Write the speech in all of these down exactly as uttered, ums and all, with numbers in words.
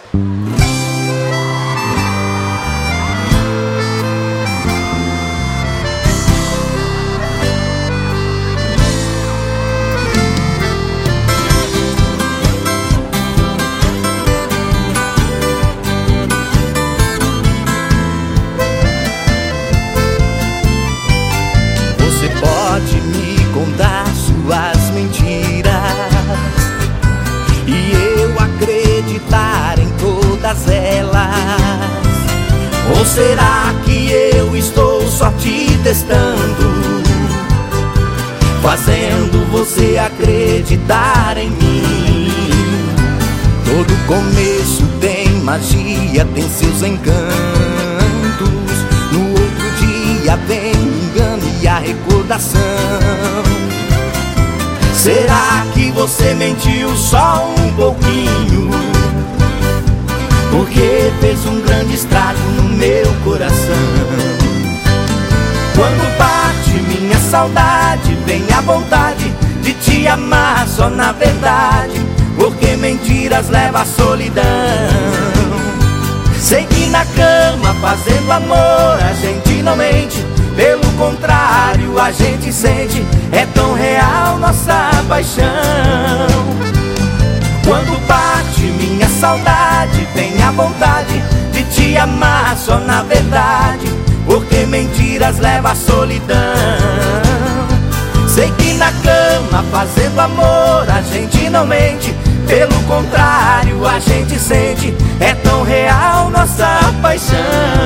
Você pode me contar suas mentiras e eu acreditar em todas elas. Ou será que eu estou só te testando, fazendo você acreditar em mim? Todo começo tem magia, tem seus encantos. No outro dia vem o engano e a recordação. Será que você mentiu só um pouquinho? Porque fez um grande estrago no meu coração. Quando bate minha saudade, vem a vontade de te amar só na verdade, porque mentiras levam à solidão. Sei que na cama fazendo amor a gente não mente, pelo contrário a gente sente, é tão real nossa paixão. Quando bate minha saudade, vem a vontade de te amar só na verdade, porque mentiras levam à solidão. Sei que na cama fazendo amor a gente não mente, pelo contrário a gente sente, é tão real nossa paixão.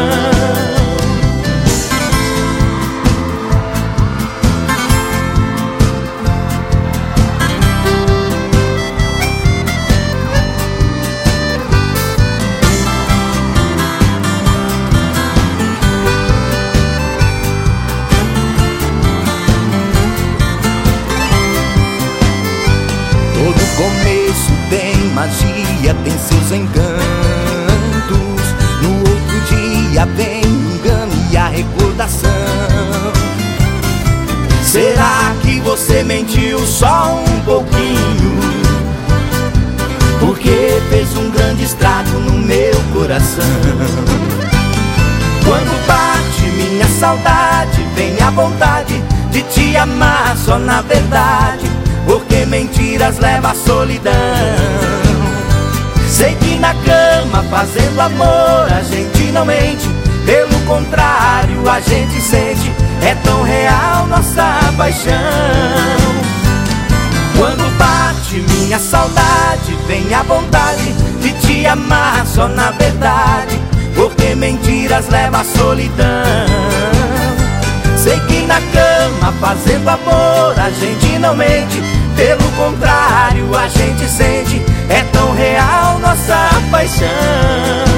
Todo começo tem magia, tem seus encantos. No outro dia vem o engano e a recordação. Será que você mentiu só um pouquinho? Porque fez um grande estrago no meu coração. Quando bate minha saudade, vem a vontade de te amar só na verdade, porque mentiras levam à solidão. Sei que na cama fazendo amor a gente não mente, pelo contrário a gente sente, é tão real nossa paixão. Quando bate minha saudade, vem a vontade de te amar só na verdade, porque mentiras levam à solidão. Sei que na cama fazendo amor a gente não mente, pelo contrário a gente sente, é tão real nossa paixão.